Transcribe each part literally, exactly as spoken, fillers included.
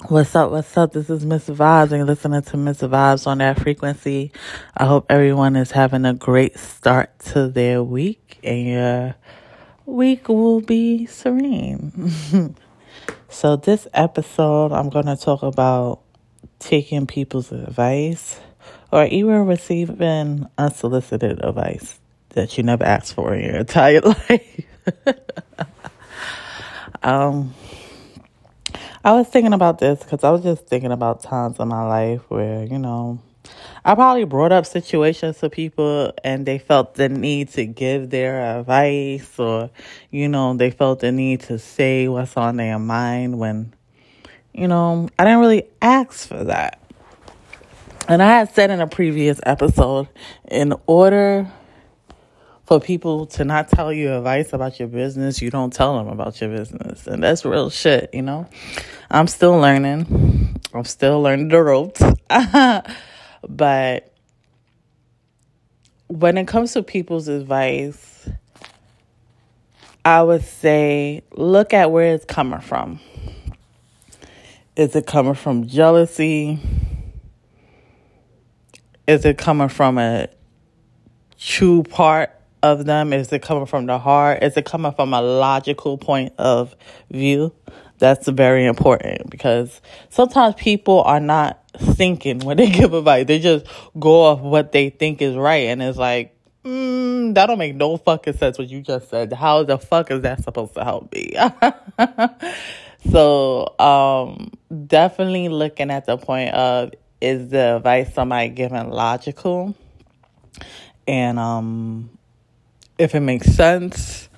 What's up? What's up? This is Miss Vibes, and you're listening to Miss Vibes on that frequency. I hope everyone is having a great start to their week, and your week will be serene. So, this episode, I'm going to talk about taking people's advice or even receiving unsolicited advice that you never asked for in your entire life. um. I was thinking about this because I was just thinking about times in my life where, you know, I probably brought up situations to people and they felt the need to give their advice, or, you know, they felt the need to say what's on their mind when, you know, I didn't really ask for that. And I had said in a previous episode, in order for people to not tell you advice about your business, you don't tell them about your business. And that's real shit, you know? I'm still learning. I'm still learning the ropes. But when it comes to people's advice, I would say look at where it's coming from. Is it coming from jealousy? Is it coming from a true part of them? Is it coming from the heart? Is it coming from a logical point of view? That's very important, because sometimes people are not thinking when they give advice. They just go off what they think is right, and it's like, mm, that don't make no fucking sense what you just said. How the fuck is that supposed to help me? So um, definitely looking at the point of, is the advice somebody giving logical? And um, if it makes sense,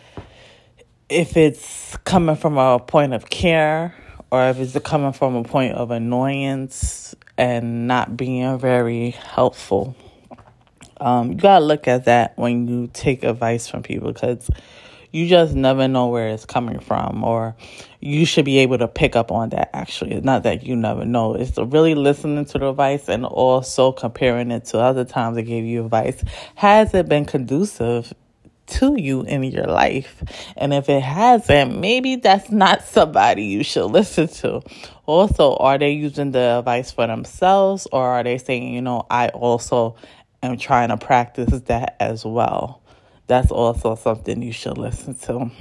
if it's coming from a point of care, or if it's coming from a point of annoyance and not being very helpful. Um, you gotta look at that when you take advice from people, because you just never know where it's coming from, or you should be able to pick up on that, actually. It's not that you never know. It's really listening to the advice and also comparing it to other times they gave you advice. Has it been conducive to you in your life? And if it hasn't, maybe that's not somebody you should listen to. Also, are they using the advice for themselves, or are they saying, you know, I also am trying to practice that as well? That's also something you should listen to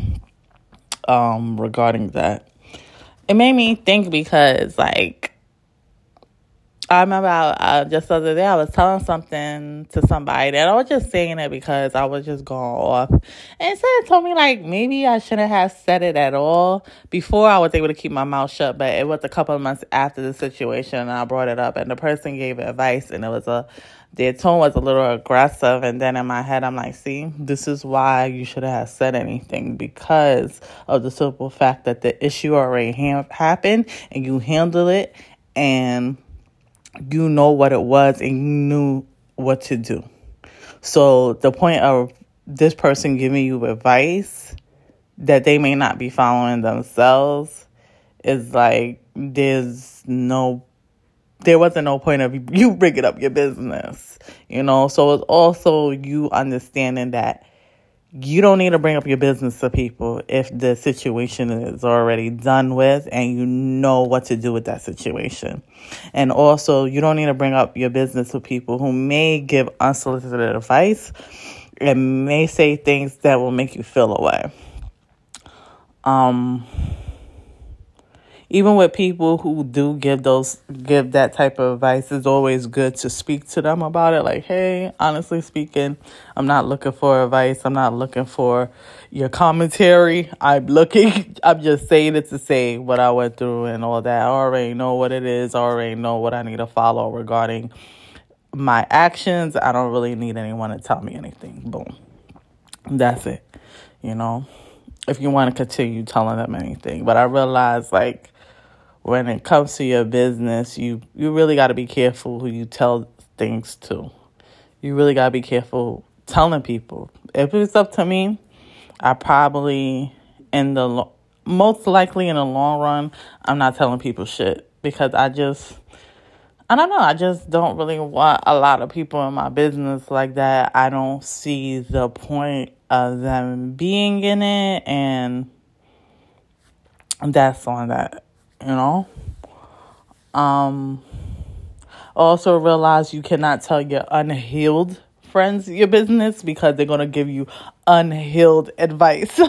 um, regarding that. It made me think because, like, I remember I, uh, just the other day I was telling something to somebody, and I was just saying it because I was just going off. And instead it told me, like, maybe I shouldn't have said it at all. Before, I was able to keep my mouth shut, but it was a couple of months after the situation, and I brought it up, and the person gave advice, and it was a, their tone was a little aggressive. And then in my head, I'm like, see, this is why you shouldn't have said anything, because of the simple fact that the issue already ha- happened, and you handled it, and you know what it was, and you knew what to do. So the point of this person giving you advice that they may not be following themselves is like, there's no, there wasn't no point of you bringing up your business, you know? So it's also you understanding that you don't need to bring up your business to people if the situation is already done with and you know what to do with that situation. And also, you don't need to bring up your business to people who may give unsolicited advice and may say things that will make you feel away. Um... Even with people who do give those give that type of advice, it's always good to speak to them about it. Like, hey, honestly speaking, I'm not looking for advice. I'm not looking for your commentary. I'm looking, I'm just saying it to say what I went through and all that. I already know what it is. I already know what I need to follow regarding my actions. I don't really need anyone to tell me anything. Boom. That's it. You know, if you want to continue telling them anything. But I realize, like, when it comes to your business, you, you really got to be careful who you tell things to. You really got to be careful telling people. If it's up to me, I probably, in the lo- most likely in the long run, I'm not telling people shit. Because I just, I don't know, I just don't really want a lot of people in my business like that. I don't see the point of them being in it, and that's on that, you know? Um, also realize you cannot tell your unhealed friends your business because they're going to give you unhealed advice.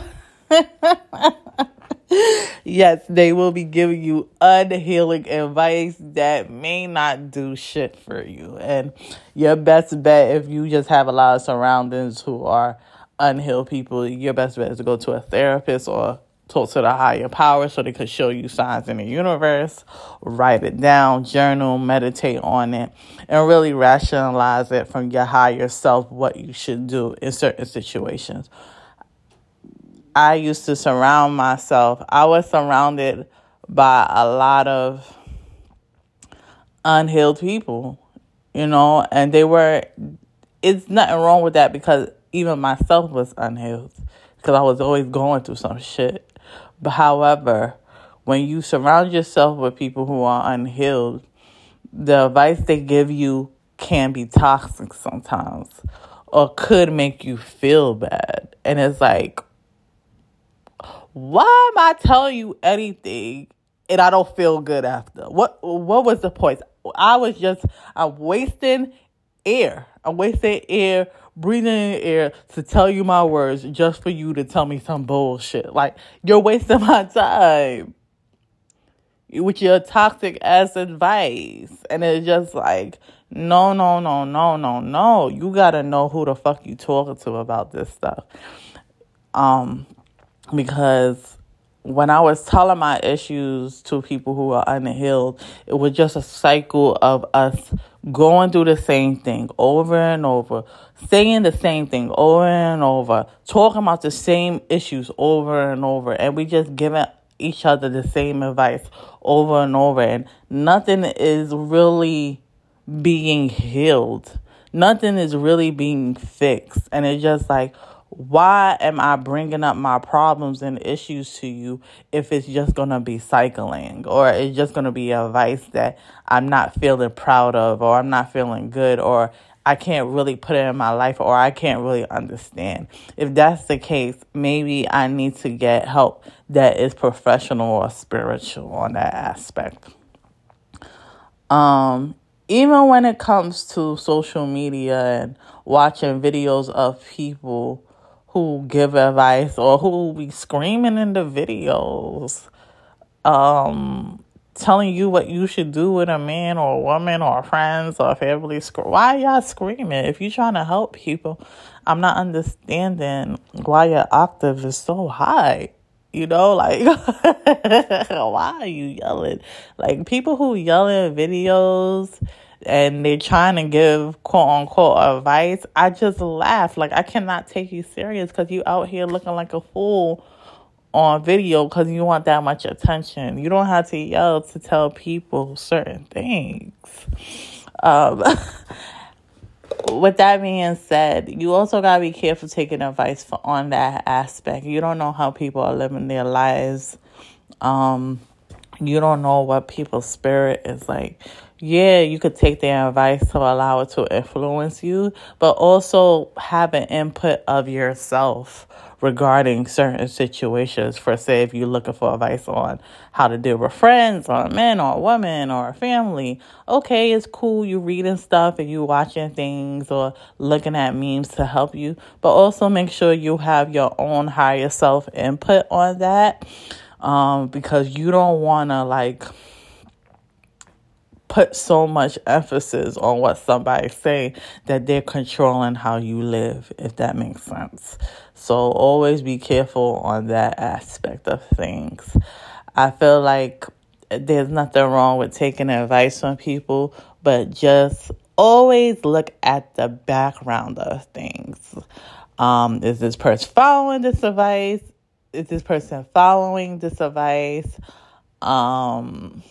Yes, they will be giving you unhealing advice that may not do shit for you. And your best bet, if you just have a lot of surroundings who are unhealed people, your best bet is to go to a therapist or talk to the higher power so they could show you signs in the universe. Write it down, journal, meditate on it, and really rationalize it from your higher self what you should do in certain situations. I used to surround myself. I was surrounded by a lot of unhealed people, you know, and they were, it's nothing wrong with that because even myself was unhealed because I was always going through some shit. But however, when you surround yourself with people who are unhealed, the advice they give you can be toxic sometimes or could make you feel bad. And it's like, why am I telling you anything and I don't feel good after? What what was the point? I was just, I'm wasting air. I'm wasting air, breathing in air to tell you my words just for you to tell me some bullshit. Like, you're wasting my time with your toxic ass advice. And it's just like, no, no, no, no, no, no. You got to know who the fuck you talking to about this stuff. Um... Because when I was telling my issues to people who are unhealed, it was just a cycle of us going through the same thing over and over, saying the same thing over and over, talking about the same issues over and over, and we just giving each other the same advice over and over, and nothing is really being healed. Nothing is really being fixed, and it's just like, why am I bringing up my problems and issues to you if it's just going to be cycling or it's just going to be advice that I'm not feeling proud of or I'm not feeling good or I can't really put it in my life or I can't really understand? If that's the case, maybe I need to get help that is professional or spiritual on that aspect. Um, even when it comes to social media and watching videos of people who give advice or who be screaming in the videos, um, telling you what you should do with a man or a woman or friends or family. Why y'all screaming? If you're trying to help people, I'm not understanding why your octave is so high. You know, like, why are you yelling? Like, people who yell in videos and they're trying to give quote-unquote advice, I just laugh. Like, I cannot take you serious because you out here looking like a fool on video because you want that much attention. You don't have to yell to tell people certain things. Um, with that being said, you also got to be careful taking advice for, on that aspect. You don't know how people are living their lives. Um, you don't know what people's spirit is like. Yeah, you could take their advice to allow it to influence you, but also have an input of yourself regarding certain situations. For say, if you're looking for advice on how to deal with friends or men or women or family, okay, it's cool. You reading stuff and you watching things or looking at memes to help you, but also make sure you have your own higher self input on that, um, because you don't want to like put so much emphasis on what somebody's saying that they're controlling how you live, if that makes sense. So always be careful on that aspect of things. I feel like there's nothing wrong with taking advice from people, but just always look at the background of things. Um, is this person following this advice? Is this person following this advice? Um...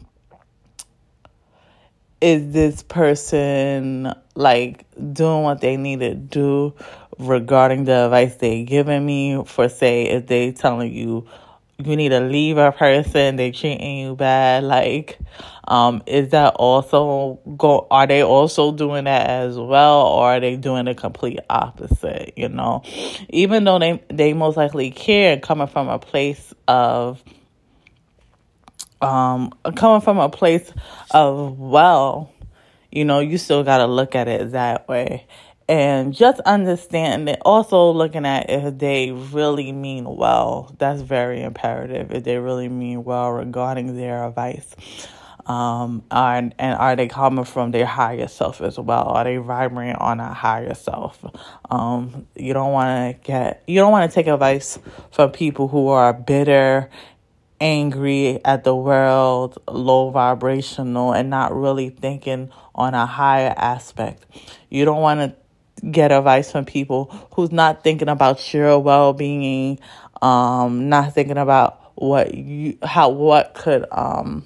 Is this person, like, doing what they need to do regarding the advice they're giving me? For, say, if they telling you you need to leave a person, they treating you bad, like, um, is that also, go? Are they also doing that as well? Or are they doing the complete opposite, you know? Even though they, they most likely care, coming from a place of um, coming from a place of, well, you know, you still got to look at it that way. And just understand it. Also looking at if they really mean well. That's very imperative. If they really mean well regarding their advice. Um, and, and are they coming from their higher self as well? Are they vibrating on a higher self? Um, you don't want to get, you don't want to take advice from people who are bitter, angry at the world, low vibrational, and not really thinking on a higher aspect. You don't want to get advice from people who's not thinking about your well-being, um, not thinking about what you, how, what could, um,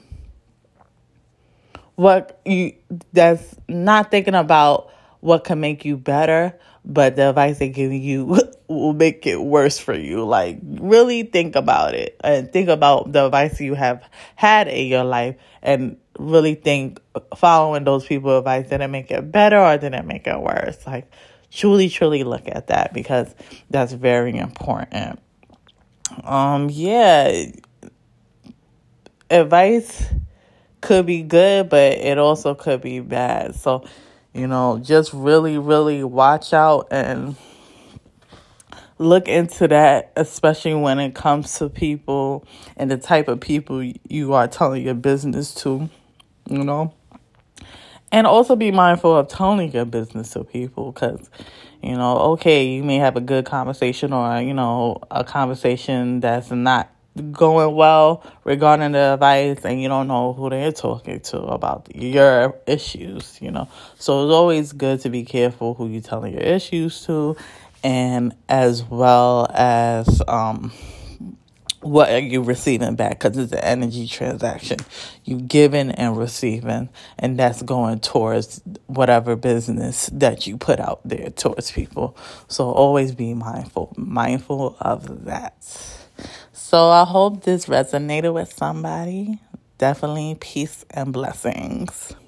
what you, that's not thinking about what can make you better, but the advice they give you will make it worse for you. Like, really think about it and think about the advice you have had in your life and really think following those people's advice, did it make it better or did it make it worse? Like, truly, truly look at that because that's very important. Um, yeah, advice could be good, but it also could be bad. So, you know, just really, really watch out and look into that, especially when it comes to people and the type of people you are telling your business to, you know. And also be mindful of telling your business to people because, you know, okay, you may have a good conversation or, you know, a conversation that's not going well regarding the advice and you don't know who they're talking to about your issues, you know. So it's always good to be careful who you're telling your issues to, and as well as um what are you receiving back, because it's an energy transaction. You giving and receiving, and that's going towards whatever business that you put out there towards people. So always be mindful, mindful of that. So I hope this resonated with somebody. Definitely peace and blessings.